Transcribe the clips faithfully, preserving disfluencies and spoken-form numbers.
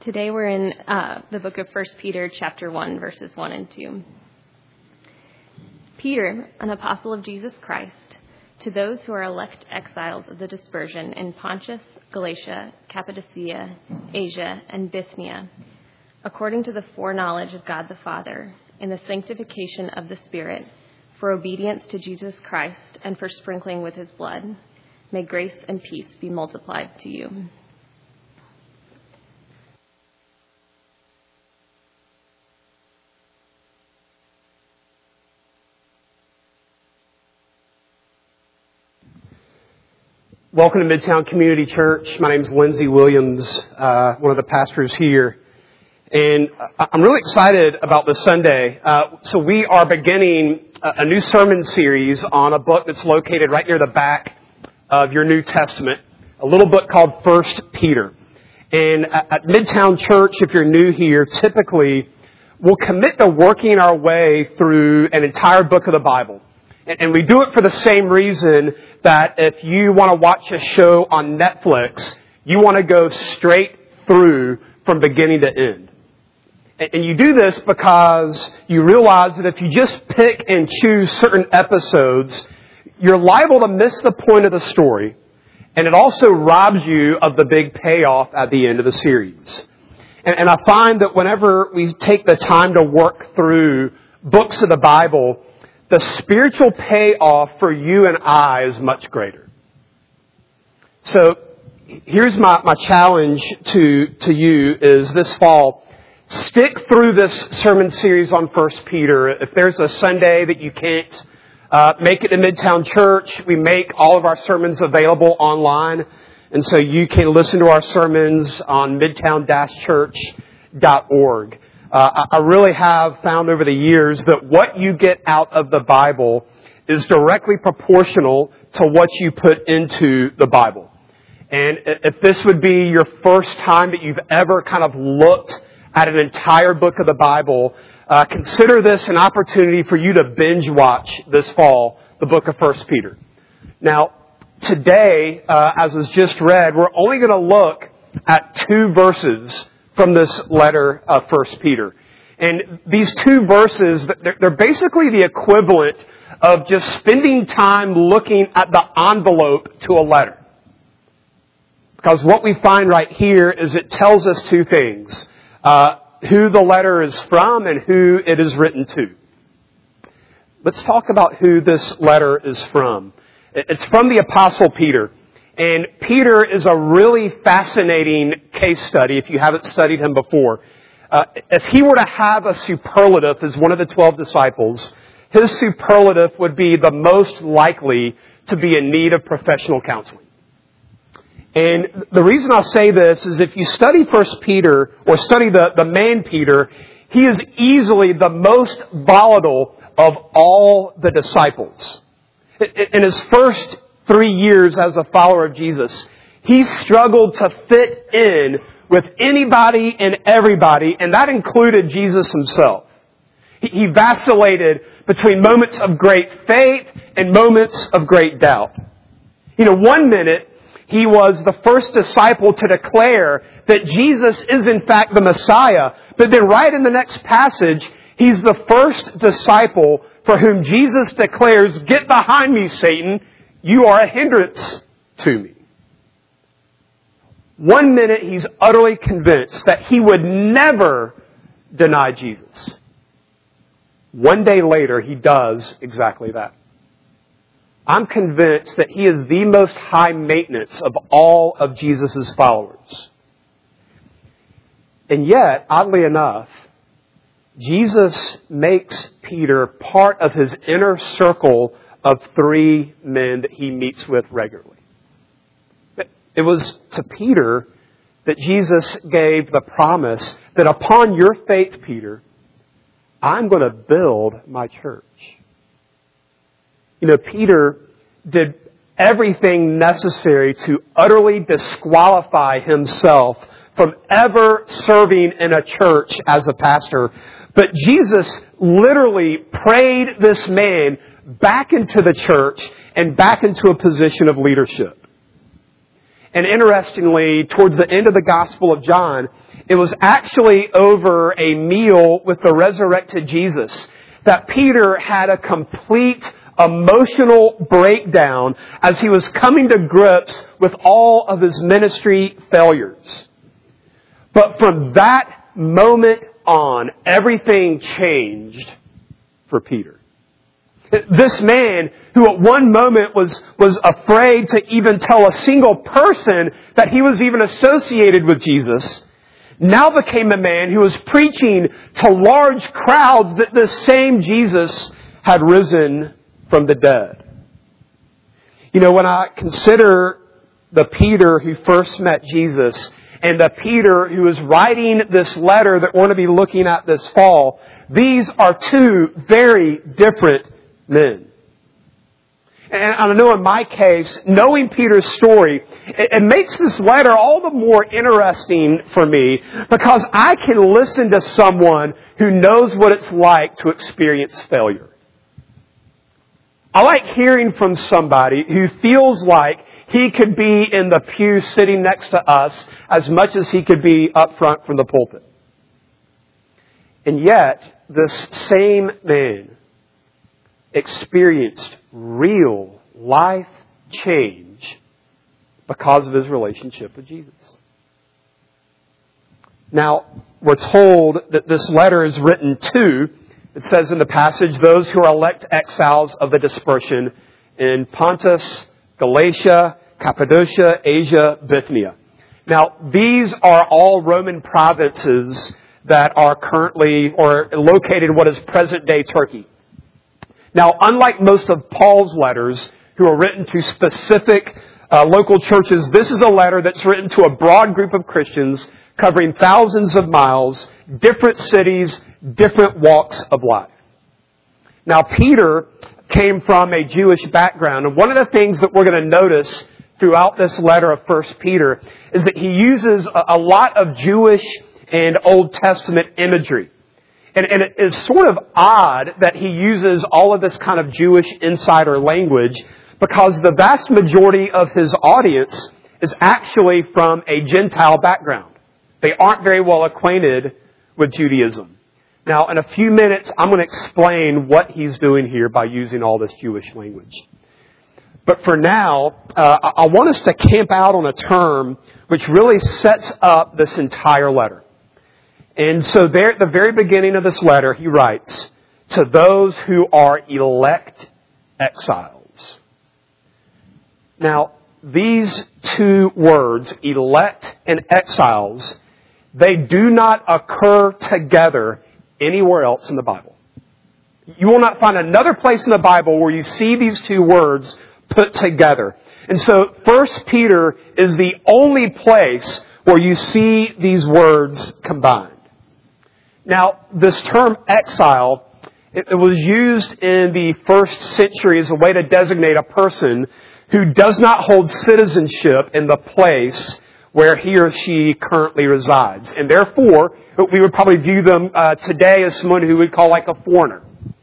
Today we're in uh, the book of First Peter, chapter one, verses one and two. Peter, an apostle of Jesus Christ, to those who are elect exiles of the dispersion in Pontus, Galatia, Cappadocia, Asia, and Bithynia, according to the foreknowledge of God the Father, in the sanctification of the Spirit, for obedience to Jesus Christ and for sprinkling with his blood, may grace and peace be multiplied to you. Welcome to Midtown Community Church. My name is Lindsay Williams, uh, one of the pastors here. And I'm really excited about this Sunday. Uh, so we are beginning a new sermon series on a book that's located right near the back of your New Testament, a little book called First Peter. And at Midtown Church, if you're new here, typically we'll commit to working our way through an entire book of the Bible. And we do it for the same reason that if you want to watch a show on Netflix, you want to go straight through from beginning to end. And you do this because you realize that if you just pick and choose certain episodes, you're liable to miss the point of the story. And it also robs you of the big payoff at the end of the series. And I find that whenever we take the time to work through books of the Bible, the spiritual payoff for you and I is much greater. So here's my, my challenge to, to you is this fall, stick through this sermon series on First Peter. If there's a Sunday that you can't uh, make it to Midtown Church, we make all of our sermons available online. And so you can listen to our sermons on midtown dash church dot org. Uh, I really have found over the years that what you get out of the Bible is directly proportional to what you put into the Bible. And if this would be your first time that you've ever kind of looked at an entire book of the Bible, uh, consider this an opportunity for you to binge watch this fall the book of First Peter. Now, today, uh, as was just read, we're only going to look at two verses from this letter of First Peter. And these two verses, they're basically the equivalent of just spending time looking at the envelope to a letter. Because what we find right here is it tells us two things. Uh, who the letter is from and who it is written to. Let's talk about who this letter is from. It's from the Apostle Peter. And Peter is a really fascinating case study if you haven't studied him before. Uh, if he were to have a superlative as one of the twelve disciples, his superlative would be the most likely to be in need of professional counseling. And the reason I'll say this is if you study First Peter or study the, the man Peter, he is easily the most volatile of all the disciples. In his first three years as a follower of Jesus, he struggled to fit in with anybody and everybody, and that included Jesus himself. He vacillated between moments of great faith and moments of great doubt. You know, one minute, he was the first disciple to declare that Jesus is in fact the Messiah, but then right in the next passage, he's the first disciple for whom Jesus declares, "Get behind me, Satan. You are a hindrance to me." One minute he's utterly convinced that he would never deny Jesus. One day later he does exactly that. I'm convinced that he is the most high maintenance of all of Jesus' followers. And yet, oddly enough, Jesus makes Peter part of his inner circle of three men that he meets with regularly. It was to Peter that Jesus gave the promise that upon your faith, Peter, I'm going to build my church. You know, Peter did everything necessary to utterly disqualify himself from ever serving in a church as a pastor. But Jesus literally prayed this man back into the church and back into a position of leadership. And interestingly, towards the end of the Gospel of John, it was actually over a meal with the resurrected Jesus that Peter had a complete emotional breakdown as he was coming to grips with all of his ministry failures. But from that moment on, everything changed for Peter. This man, who at one moment was, was afraid to even tell a single person that he was even associated with Jesus, now became a man who was preaching to large crowds that the same Jesus had risen from the dead. You know, when I consider the Peter who first met Jesus and the Peter who is writing this letter that we're going to be looking at this fall, these are two very different men. And I know in my case, knowing Peter's story, it, it makes this letter all the more interesting for me because I can listen to someone who knows what it's like to experience failure. I like hearing from somebody who feels like he could be in the pew sitting next to us as much as he could be up front from the pulpit. And yet, this same man experienced real life change because of his relationship with Jesus. Now, we're told that this letter is written to, it says in the passage, those who are elect exiles of the dispersion in Pontus, Galatia, Cappadocia, Asia, Bithynia. Now, these are all Roman provinces that are currently or located in what is present-day Turkey. Now, unlike most of Paul's letters, who are written to specific uh, local churches, this is a letter that's written to a broad group of Christians covering thousands of miles, different cities, different walks of life. Now, Peter came from a Jewish background, and one of the things that we're going to notice throughout this letter of First Peter is that he uses a, a lot of Jewish and Old Testament imagery. And, and it is sort of odd that he uses all of this kind of Jewish insider language because the vast majority of his audience is actually from a Gentile background. They aren't very well acquainted with Judaism. Now, in a few minutes, I'm going to explain what he's doing here by using all this Jewish language. But for now, uh, I want us to camp out on a term which really sets up this entire letter. And so there at the very beginning of this letter, he writes, to those who are elect exiles. Now, these two words, elect and exiles, they do not occur together anywhere else in the Bible. You will not find another place in the Bible where you see these two words put together. And so First Peter is the only place where you see these words combined. Now, this term exile, it, it was used in the first century as a way to designate a person who does not hold citizenship in the place where he or she currently resides. And therefore, we would probably view them uh, today as someone who we would call like a foreigner.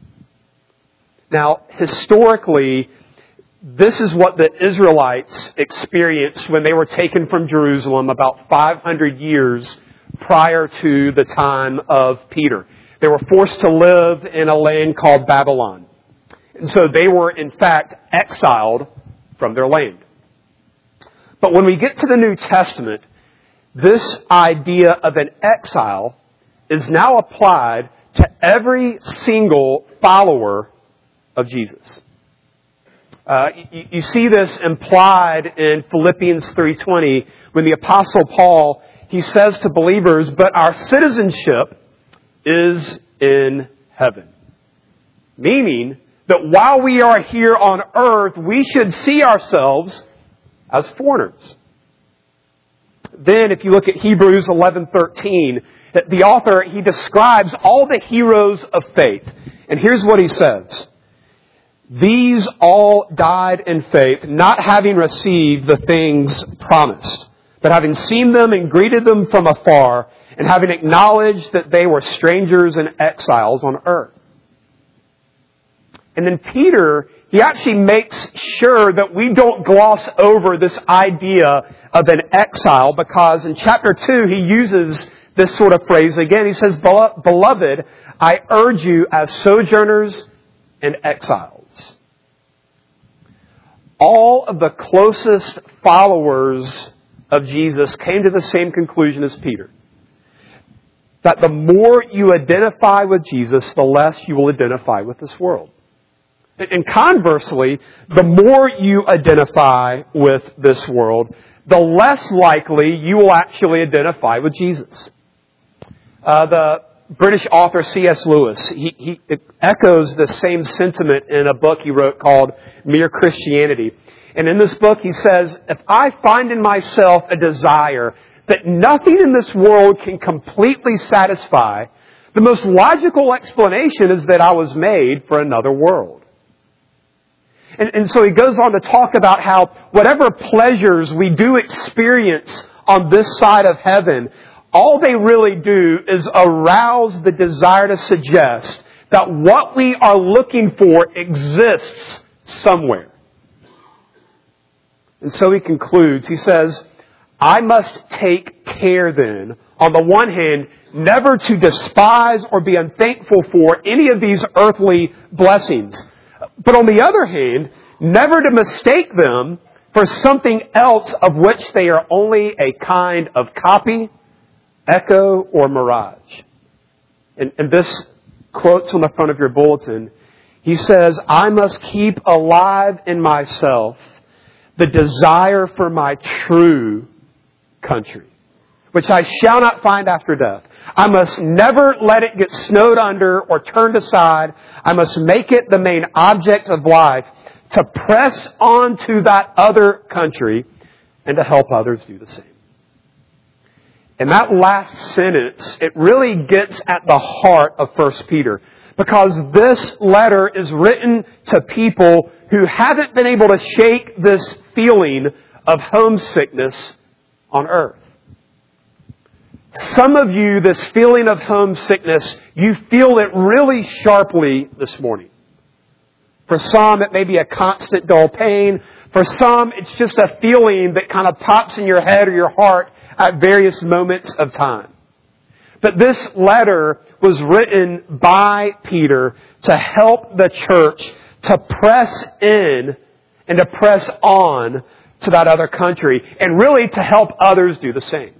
Now, historically, this is what the Israelites experienced when they were taken from Jerusalem about five hundred years prior to the time of Peter. They were forced to live in a land called Babylon. And so they were, in fact, exiled from their land. But when we get to the New Testament, this idea of an exile is now applied to every single follower of Jesus. Uh, you, you see this implied in Philippians three twenty when the Apostle Paul, he says to believers, but our citizenship is in heaven. Meaning that while we are here on earth, we should see ourselves as foreigners. Then if you look at Hebrews eleven thirteen, the author, he describes all the heroes of faith. And here's what he says. These all died in faith, not having received the things promised, but having seen them and greeted them from afar, and having acknowledged that they were strangers and exiles on earth. And then Peter, he actually makes sure that we don't gloss over this idea of an exile, because in chapter two he uses this sort of phrase again. He says, "Beloved, I urge you as sojourners and exiles." All of the closest followers of Jesus came to the same conclusion as Peter. That the more you identify with Jesus, the less you will identify with this world. And conversely, the more you identify with this world, the less likely you will actually identify with Jesus. Uh, the British author C S Lewis, he, he echoes the same sentiment in a book he wrote called Mere Christianity. And in this book he says, if I find in myself a desire that nothing in this world can completely satisfy, the most logical explanation is that I was made for another world. And, and so he goes on to talk about how whatever pleasures we do experience on this side of heaven, all they really do is arouse the desire to suggest that what we are looking for exists somewhere. And so he concludes, he says, I must take care then, on the one hand, never to despise or be unthankful for any of these earthly blessings. But on the other hand, never to mistake them for something else of which they are only a kind of copy, echo, or mirage. And, and this quote's on the front of your bulletin. He says, I must keep alive in myself the desire for my true country, which I shall not find after death. I must never let it get snowed under or turned aside. I must make it the main object of life to press on to that other country and to help others do the same. And that last sentence, it really gets at the heart of First Peter, because this letter is written to people who haven't been able to shake this feeling of homesickness on earth. Some of you, this feeling of homesickness, you feel it really sharply this morning. For some, it may be a constant dull pain. For some, it's just a feeling that kind of pops in your head or your heart at various moments of time. But this letter was written by Peter to help the church to press in and to press on to that other country, and really to help others do the same.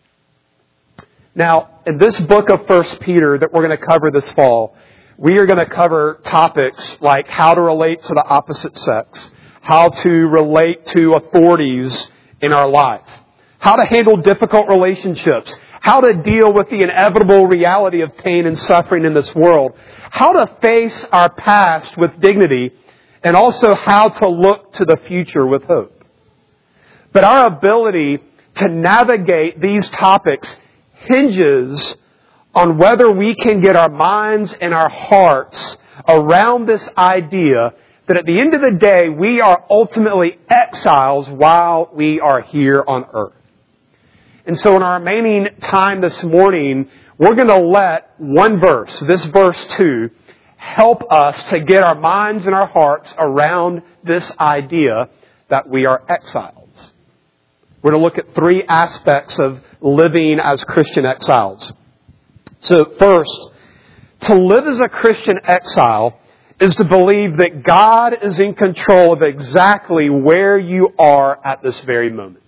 Now, in this book of First Peter that we're going to cover this fall, we are going to cover topics like how to relate to the opposite sex, how to relate to authorities in our life, how to handle difficult relationships, how to deal with the inevitable reality of pain and suffering in this world, how to face our past with dignity, and also how to look to the future with hope. But our ability to navigate these topics hinges on whether we can get our minds and our hearts around this idea that at the end of the day, we are ultimately exiles while we are here on earth. And so in our remaining time this morning, we're going to let one verse, this verse two, help us to get our minds and our hearts around this idea that we are exiles. We're going to look at three aspects of living as Christian exiles. So first, to live as a Christian exile is to believe that God is in control of exactly where you are at this very moment.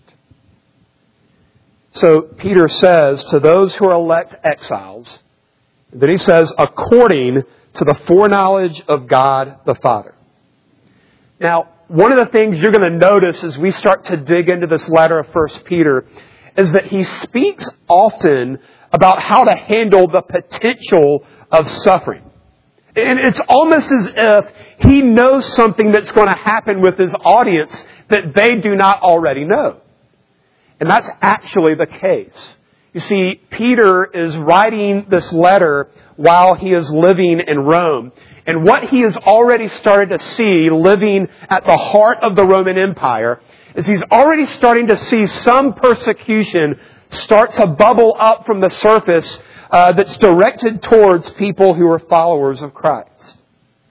So Peter says to those who are elect exiles, then he says, according to the foreknowledge of God the Father. Now, one of the things you're going to notice as we start to dig into this letter of First Peter is that he speaks often about how to handle the potential of suffering. And it's almost as if he knows something that's going to happen with his audience that they do not already know. And that's actually the case. You see, Peter is writing this letter while he is living in Rome. And what he has already started to see living at the heart of the Roman Empire is he's already starting to see some persecution start to bubble up from the surface uh, that's directed towards people who are followers of Christ.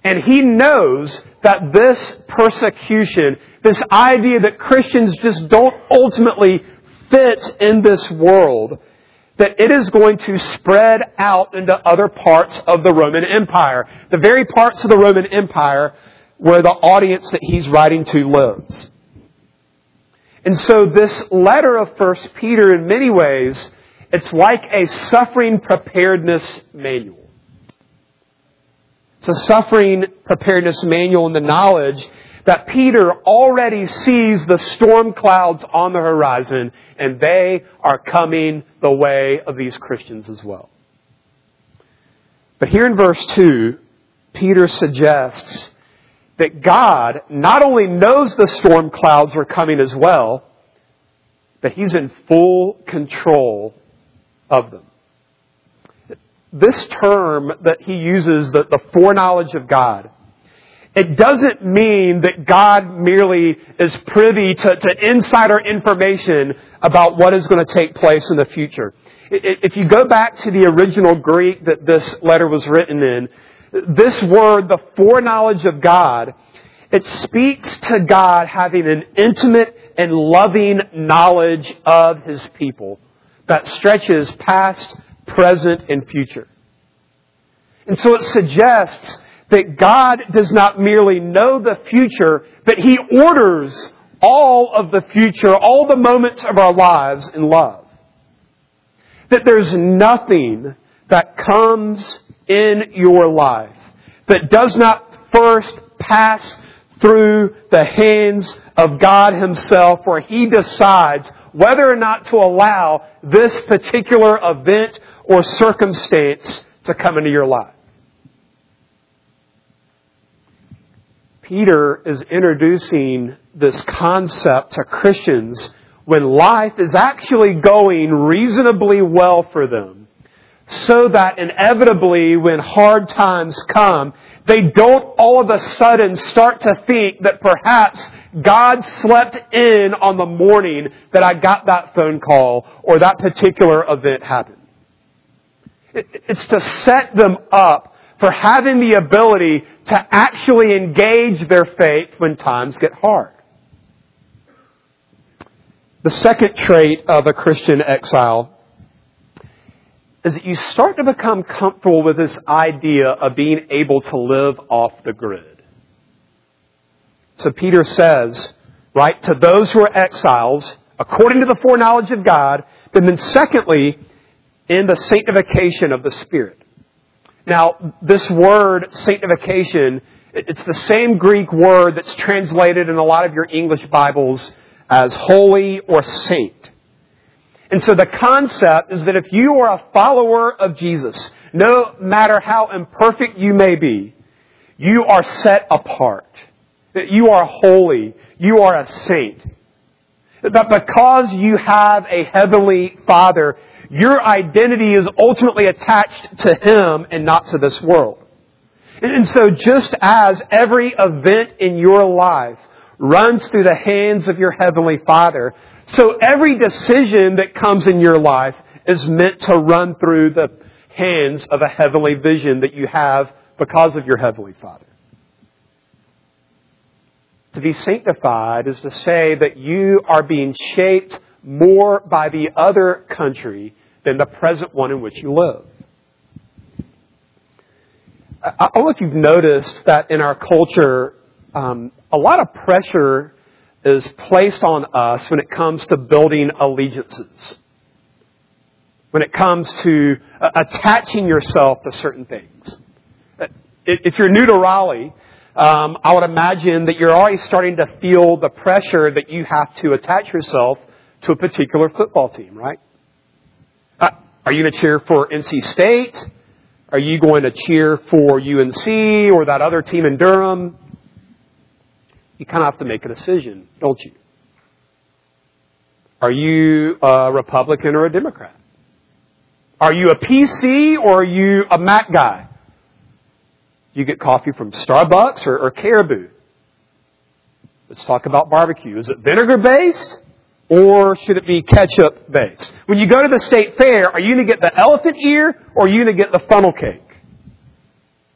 And he knows that this persecution, this idea that Christians just don't ultimately fit in this world, that it is going to spread out into other parts of the Roman Empire. The very parts of the Roman Empire where the audience that he's writing to lives. And so this letter of First Peter, in many ways, it's like a suffering preparedness manual. It's a suffering preparedness manual in the knowledge that Peter already sees the storm clouds on the horizon, and they are coming the way of these Christians as well. But here in verse two, Peter suggests that God not only knows the storm clouds are coming as well, but He's in full control of them. This term that he uses, the, the foreknowledge of God, it doesn't mean that God merely is privy to, to insider information about what is going to take place in the future. If you go back to the original Greek that this letter was written in, this word, the foreknowledge of God, it speaks to God having an intimate and loving knowledge of His people that stretches past, present, and future. And so it suggests that God does not merely know the future, but He orders all of the future, all the moments of our lives in love. That there's nothing that comes in your life that does not first pass through the hands of God Himself, where He decides whether or not to allow this particular event or circumstance to come into your life. Peter is introducing this concept to Christians when life is actually going reasonably well for them, so that inevitably when hard times come, they don't all of a sudden start to think that perhaps God slept in on the morning that I got that phone call or that particular event happened. It's to set them up for having the ability to actually engage their faith when times get hard. The second trait of a Christian exile is that you start to become comfortable with this idea of being able to live off the grid. So Peter says, right, to those who are exiles, according to the foreknowledge of God, and then secondly, in the sanctification of the Spirit. Now, this word, sanctification, it's the same Greek word that's translated in a lot of your English Bibles as holy or saint. And so the concept is that if you are a follower of Jesus, no matter how imperfect you may be, you are set apart. That you are holy. You are a saint. That because you have a heavenly Father, your identity is ultimately attached to Him and not to this world. And so just as every event in your life runs through the hands of your Heavenly Father, so every decision that comes in your life is meant to run through the hands of a heavenly vision that you have because of your Heavenly Father. To be sanctified is to say that you are being shaped more by the other country than the present one in which you live. I don't know if you've noticed that in our culture, um, a lot of pressure is placed on us when it comes to building allegiances. When it comes to uh, attaching yourself to certain things. If you're new to Raleigh, um, I would imagine that you're already starting to feel the pressure that you have to attach yourself to a particular football team, right? Uh, are you going to cheer for N C State? Are you going to cheer for U N C or that other team in Durham? You kind of have to make a decision, don't you? Are you a Republican or a Democrat? Are you a P C or are you a Mac guy? You get coffee from Starbucks or, or Caribou? Let's talk about barbecue. Is it vinegar-based or should it be ketchup-based? When you go to the state fair, are you going to get the elephant ear or are you going to get the funnel cake?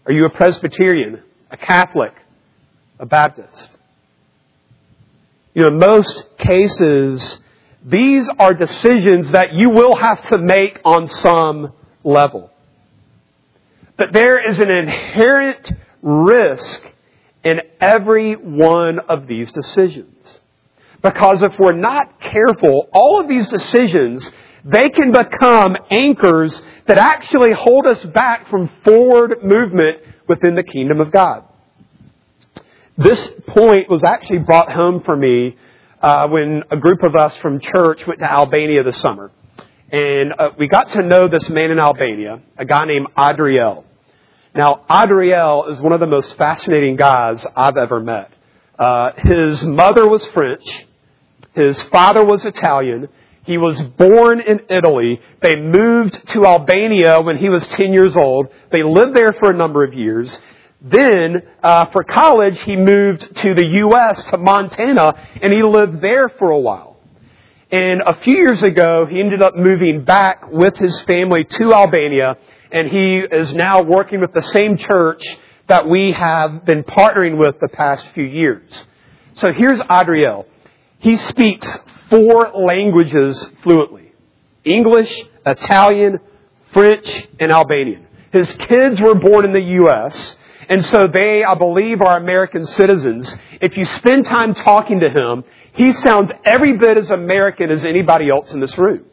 Are you a Presbyterian, a Catholic, a Baptist? You know, in most cases, these are decisions that you will have to make on some level. But there is an inherent risk in every one of these decisions. Because if we're not careful, all of these decisions, they can become anchors that actually hold us back from forward movement within the kingdom of God. This point was actually brought home for me uh, when a group of us from church went to Albania this summer. And uh, we got to know this man in Albania, a guy named Adriel. Now, Adriel is one of the most fascinating guys I've ever met. Uh, his mother was French. His father was Italian. He was born in Italy. They moved to Albania when he was ten years old. They lived there for a number of years. Then, uh, for college, he moved to the U S, to Montana, and he lived there for a while. And a few years ago, he ended up moving back with his family to Albania, and he is now working with the same church that we have been partnering with the past few years. So here's Adriel. He speaks four languages fluently: English, Italian, French, and Albanian. His kids were born in the U S, and so they, I believe, are American citizens. If you spend time talking to him, he sounds every bit as American as anybody else in this room.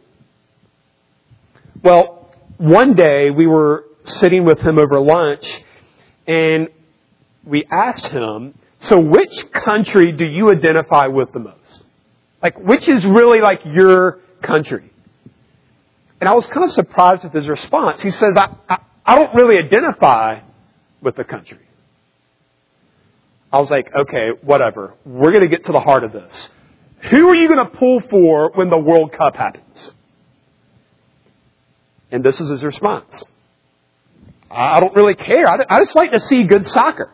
Well, one day we were sitting with him over lunch, and we asked him, so which country do you identify with the most? Like, which is really like your country? And I was kind of surprised with his response. He says, I, I, I don't really identify with the country. I was like, okay, whatever. We're going to get to the heart of this. Who are you going to pull for when the World Cup happens? And this is his response. I don't really care. I just like to see good soccer.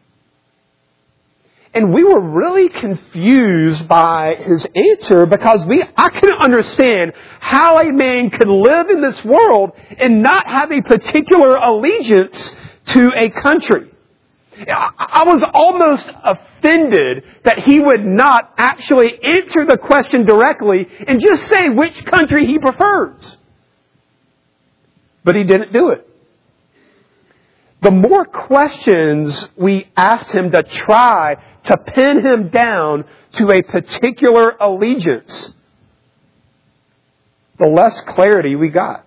And we were really confused by his answer because we I couldn't understand how a man could live in this world and not have a particular allegiance to a country. I was almost offended that he would not actually answer the question directly and just say which country he prefers. But he didn't do it. The more questions we asked him to try to pin him down to a particular allegiance, the less clarity we got.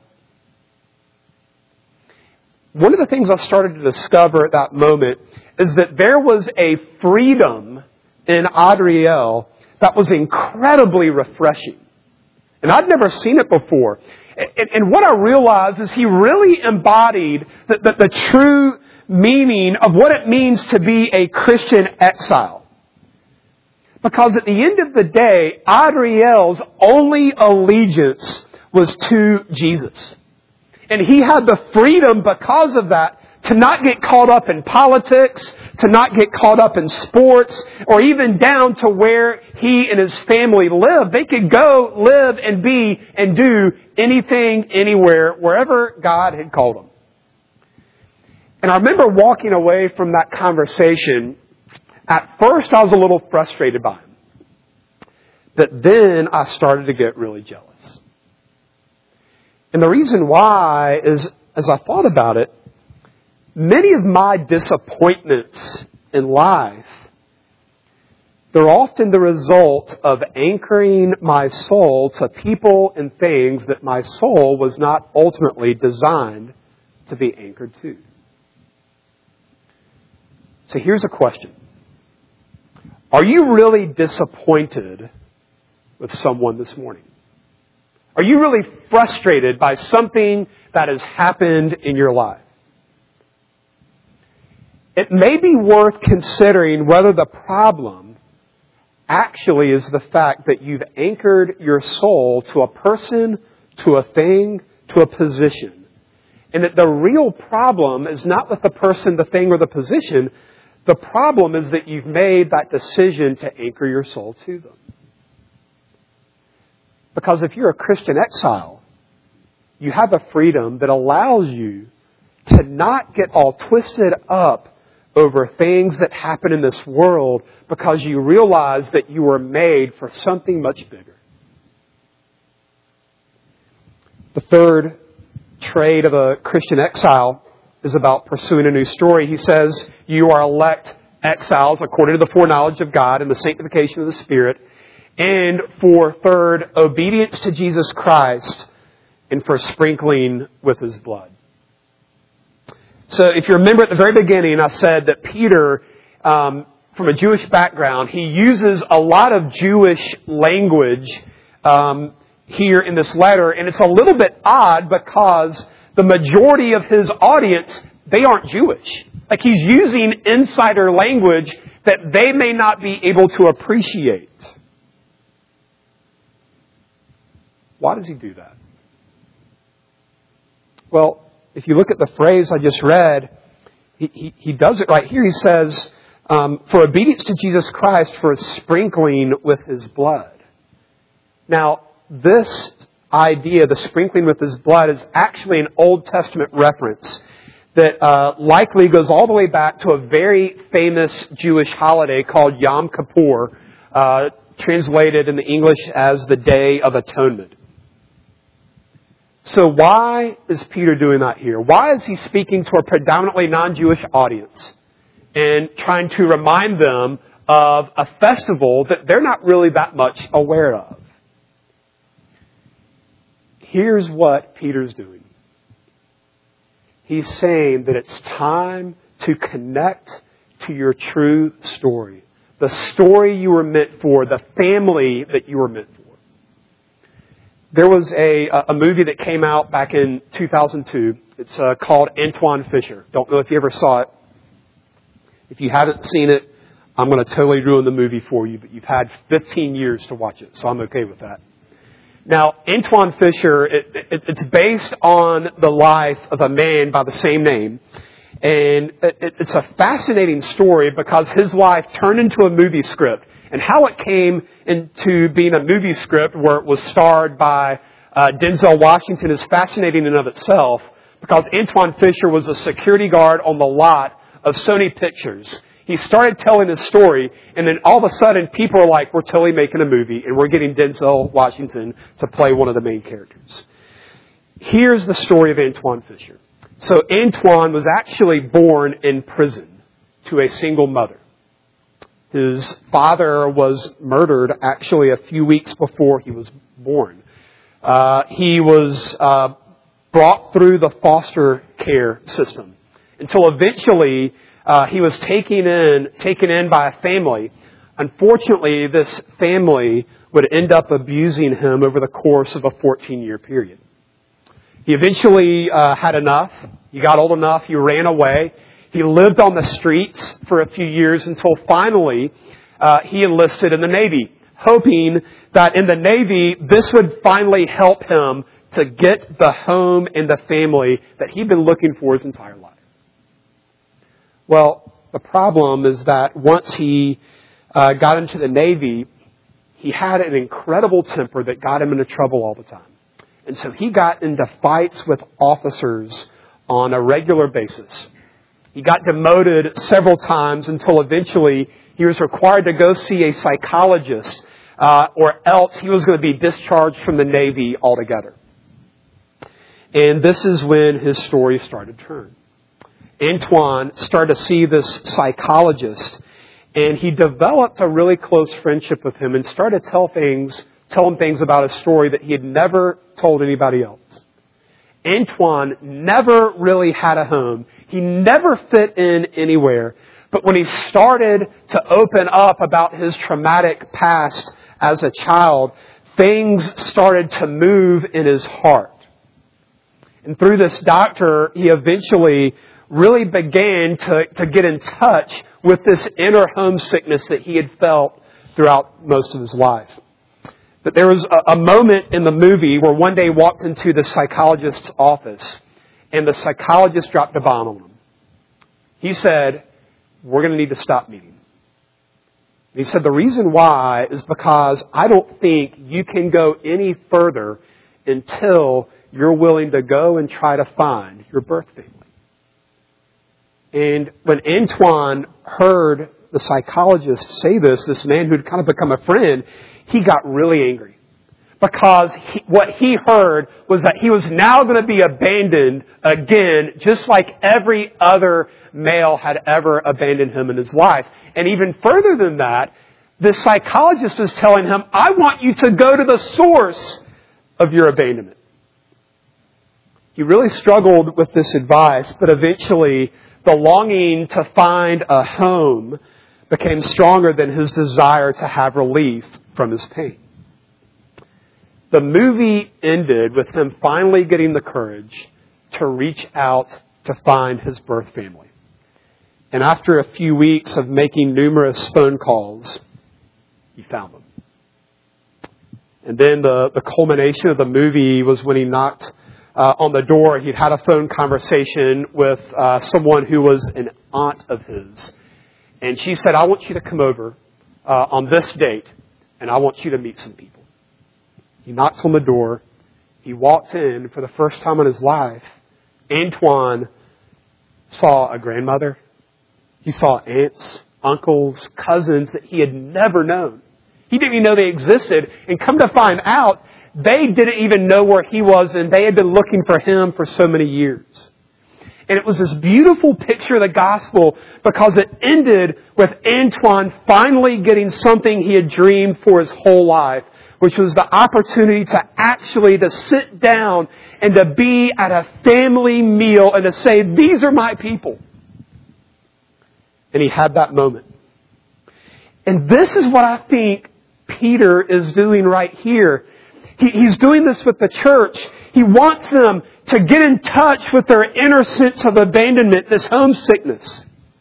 One of the things I started to discover at that moment is that there was a freedom in Adriel that was incredibly refreshing. And I'd never seen it before. And, and what I realized is he really embodied the, the, the true meaning of what it means to be a Christian exile. Because at the end of the day, Adriel's only allegiance was to Jesus. And he had the freedom because of that to not get caught up in politics, to not get caught up in sports, or even down to where he and his family lived. They could go live and be and do anything, anywhere, wherever God had called them. And I remember walking away from that conversation. At first, I was a little frustrated by him. But then I started to get really jealous. And the reason why is, as I thought about it, many of my disappointments in life, they're often the result of anchoring my soul to people and things that my soul was not ultimately designed to be anchored to. So here's a question. Are you really disappointed with someone this morning? Are you really frustrated by something that has happened in your life? It may be worth considering whether the problem actually is the fact that you've anchored your soul to a person, to a thing, to a position. And that the real problem is not with the person, the thing, or the position. The problem is that you've made that decision to anchor your soul to them. Because if you're a Christian exile, you have a freedom that allows you to not get all twisted up over things that happen in this world, because you realize that you were made for something much bigger. The third trait of a Christian exile is about pursuing a new story. He says, you are elect exiles according to the foreknowledge of God and the sanctification of the Spirit. And for third, obedience to Jesus Christ, and for sprinkling with His blood. So if you remember at the very beginning, I said that Peter, um, from a Jewish background, he uses a lot of Jewish language um, here in this letter. And it's a little bit odd because the majority of his audience, they aren't Jewish. Like, he's using insider language that they may not be able to appreciate. Why does he do that? Well, if you look at the phrase I just read, he, he, he does it right here. He says, um, for obedience to Jesus Christ, for a sprinkling with His blood. Now, this idea, the sprinkling with His blood, is actually an Old Testament reference that uh, likely goes all the way back to a very famous Jewish holiday called Yom Kippur, uh, translated in the English as the Day of Atonement. So why is Peter doing that here? Why is he speaking to a predominantly non-Jewish audience and trying to remind them of a festival that they're not really that much aware of? Here's what Peter's doing. He's saying that it's time to connect to your true story. The story you were meant for, the family that you were meant for. There was a, a movie that came out back in two thousand two. It's uh, called Antwone Fisher. Don't know if you ever saw it. If you haven't seen it, I'm going to totally ruin the movie for you, but you've had fifteen years to watch it, so I'm okay with that. Now, Antwone Fisher, it, it, it's based on the life of a man by the same name. And it, it's a fascinating story because his life turned into a movie script. And how it came into being a movie script where it was starred by uh, Denzel Washington is fascinating in and of itself, because Antwone Fisher was a security guard on the lot of Sony Pictures. He started telling his story, and then all of a sudden people are like, we're totally making a movie, and we're getting Denzel Washington to play one of the main characters. Here's the story of Antwone Fisher. So Antwone was actually born in prison to a single mother. His father was murdered actually a few weeks before he was born. Uh, he was uh, brought through the foster care system until eventually uh, he was taken in, taken in by a family. Unfortunately, this family would end up abusing him over the course of a fourteen-year period. He eventually uh, had enough. He got old enough. He ran away. He lived on the streets for a few years until finally uh, he enlisted in the Navy, hoping that in the Navy this would finally help him to get the home and the family that he'd been looking for his entire life. Well, the problem is that once he uh, got into the Navy, he had an incredible temper that got him into trouble all the time. And so he got into fights with officers on a regular basis. He got demoted several times until eventually he was required to go see a psychologist, uh, or else he was going to be discharged from the Navy altogether. And this is when his story started to turn. Antwone started to see this psychologist, and he developed a really close friendship with him and started to tell things, tell him things about his story that he had never told anybody else. Antwone never really had a home. He never fit in anywhere. But when he started to open up about his traumatic past as a child, things started to move in his heart. And through this doctor, he eventually really began to, to get in touch with this inner homesickness that he had felt throughout most of his life. But there was a, a moment in the movie where one day he walked into the psychologist's office, and the psychologist dropped a bomb on him. He said, we're going to need to stop meeting. And he said, the reason why is because I don't think you can go any further until you're willing to go and try to find your birth family. And when Antoine heard the psychologist say this, this man who'd kind of become a friend, he got really angry. Because he, what he heard was that he was now going to be abandoned again, just like every other male had ever abandoned him in his life. And even further than that, the psychologist was telling him, I want you to go to the source of your abandonment. He really struggled with this advice, but eventually the longing to find a home became stronger than his desire to have relief from his pain. The movie ended with him finally getting the courage to reach out to find his birth family. And after a few weeks of making numerous phone calls, he found them. And then the, the culmination of the movie was when he knocked uh, on the door. He'd had a phone conversation with uh, someone who was an aunt of his. And she said, I want you to come over uh, on this date, and I want you to meet some people. He knocked on the door. He walked in. For the first time in his life, Antoine saw a grandmother. He saw aunts, uncles, cousins that he had never known. He didn't even know they existed. And come to find out, they didn't even know where he was, and they had been looking for him for so many years. And it was this beautiful picture of the gospel because it ended with Antoine finally getting something he had dreamed for his whole life, which was the opportunity to actually to sit down and to be at a family meal and to say, these are my people. And he had that moment. And this is what I think Peter is doing right here. He, he's doing this with the church. He wants them to get in touch with their inner sense of abandonment, this homesickness.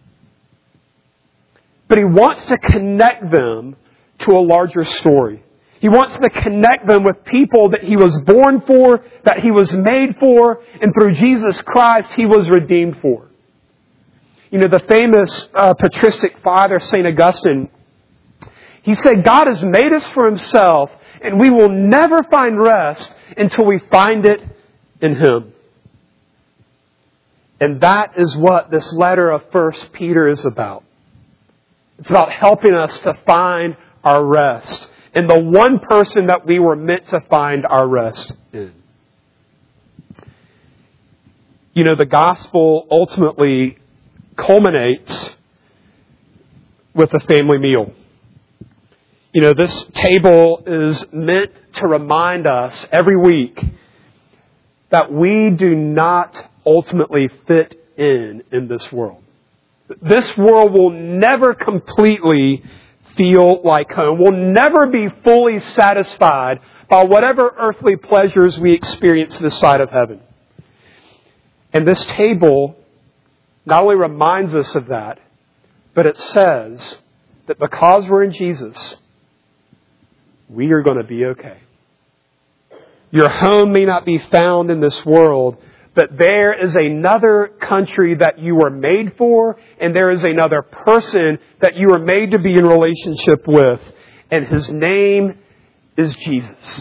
But he wants to connect them to a larger story. He wants to connect them with people that he was born for, that he was made for, and through Jesus Christ he was redeemed for. You know, the famous uh, patristic father, Saint Augustine, he said, God has made us for himself, and we will never find rest until we find it in him. And that is what this letter of First Peter is about. It's about helping us to find our rest in the one person that we were meant to find our rest in. You know, the gospel ultimately culminates with a family meal. You know, this table is meant to remind us every week that we do not ultimately fit in in this world. This world will never completely feel like home. We'll never be fully satisfied by whatever earthly pleasures we experience this side of heaven. And this table not only reminds us of that, but it says that because we're in Jesus, we are going to be okay. Your home may not be found in this world, but there is another country that you were made for, and there is another person that you were made to be in relationship with, and his name is Jesus.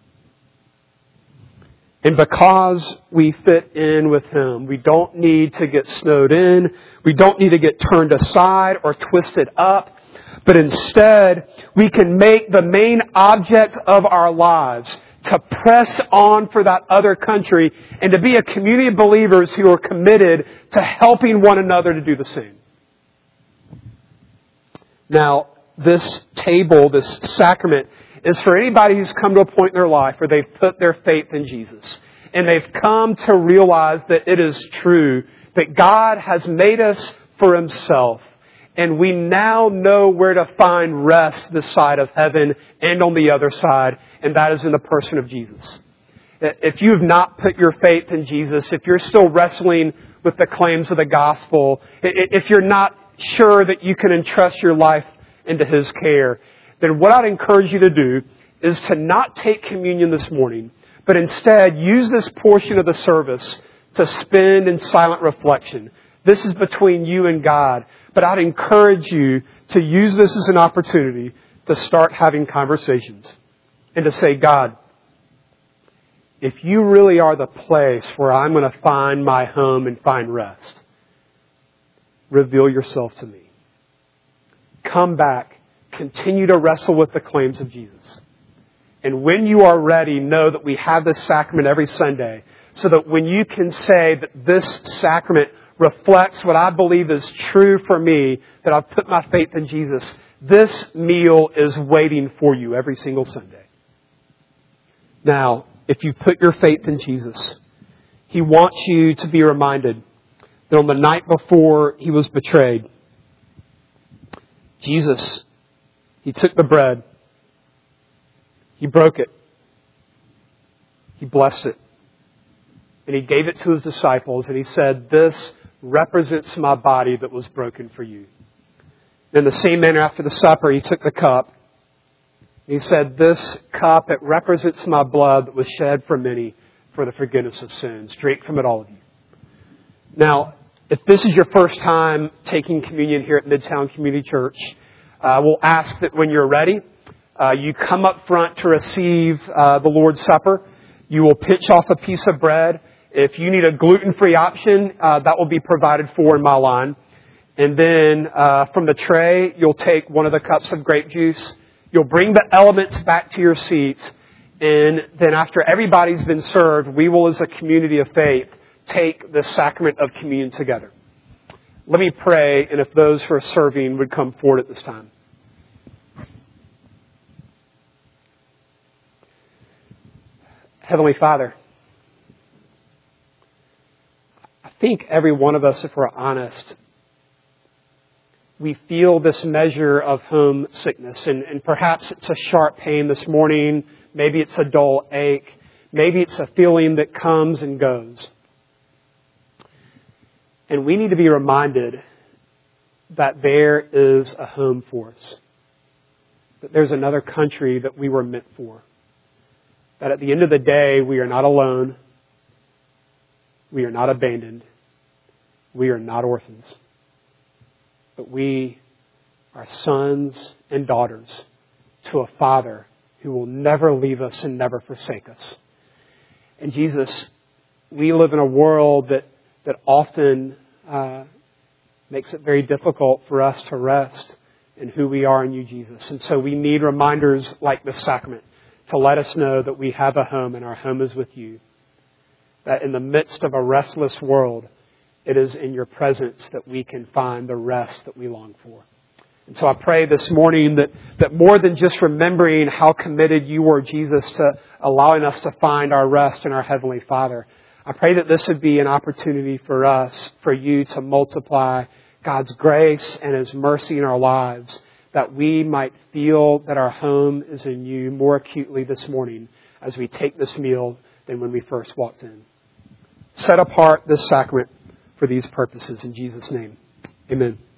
And because we fit in with him, we don't need to get snowed in, we don't need to get turned aside or twisted up, but instead we can make the main object of our lives to press on for that other country and to be a community of believers who are committed to helping one another to do the same. Now, this table, this sacrament, is for anybody who's come to a point in their life where they've put their faith in Jesus. And they've come to realize that it is true, that God has made us for himself. And we now know where to find rest this side of heaven and on the other side, and that is in the person of Jesus. If you have not put your faith in Jesus, if you're still wrestling with the claims of the gospel, if you're not sure that you can entrust your life into his care, then what I'd encourage you to do is to not take communion this morning, but instead use this portion of the service to spend in silent reflection. This is between you and God. But I'd encourage you to use this as an opportunity to start having conversations and to say, God, if you really are the place where I'm going to find my home and find rest, reveal yourself to me. Come back. Continue to wrestle with the claims of Jesus. And when you are ready, know that we have this sacrament every Sunday, so that when you can say that this sacrament reflects what I believe is true for me, that I've put my faith in Jesus, this meal is waiting for you every single Sunday. Now, if you put your faith in Jesus, He wants you to be reminded that on the night before He was betrayed, Jesus, He took the bread, He broke it, He blessed it, and He gave it to His disciples, and He said, "This represents my body that was broken for you." In the same manner, after the supper, He took the cup. He said, "This cup, it represents my blood that was shed for many for the forgiveness of sins. Drink from it, all of you." Now, if this is your first time taking communion here at Midtown Community Church, uh, we'll ask that when you're ready, uh, you come up front to receive uh, the Lord's Supper. You will pinch off a piece of bread. If you need a gluten-free option, uh, that will be provided for in my line. And then uh, from the tray, you'll take one of the cups of grape juice. You'll bring the elements back to your seats. And then after everybody's been served, we will, as a community of faith, take the sacrament of communion together. Let me pray, and if those who are serving would come forward at this time. Heavenly Father, I think every one of us, if we're honest, we feel this measure of homesickness, and, and perhaps it's a sharp pain this morning. Maybe it's a dull ache. Maybe it's a feeling that comes and goes. And we need to be reminded that there is a home for us. That there's another country that we were meant for. That at the end of the day, we are not alone. We are not abandoned. We are not orphans. But we are sons and daughters to a Father who will never leave us and never forsake us. And Jesus, we live in a world that, that often uh, makes it very difficult for us to rest in who we are in you, Jesus. And so we need reminders like this sacrament to let us know that we have a home and our home is with you. That in the midst of a restless world, it is in your presence that we can find the rest that we long for. And so I pray this morning that, that more than just remembering how committed you were, Jesus, to allowing us to find our rest in our Heavenly Father, I pray that this would be an opportunity for us, for you to multiply God's grace and His mercy in our lives, that we might feel that our home is in you more acutely this morning as we take this meal than when we first walked in. Set apart this sacrament for these purposes. In Jesus' name, amen.